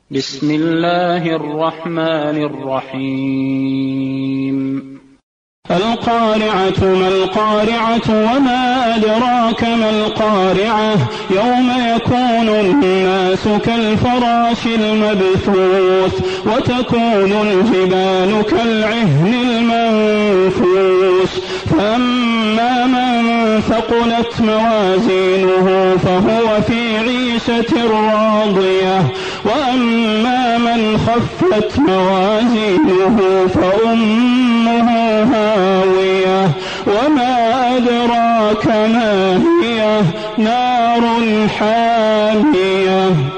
بسم الله الرحمن الرحيم القارعة ما القارعة وما أدراك ما القارعة يوم يكون الناس كالفراش المبثوث وتكون الجبال كالعهن المنفوش فأما من ثقلت موازينه فهو في عيشة راضية وأما من خفت موازينه فأمه هاوية وما أدراك ما هي نار حامية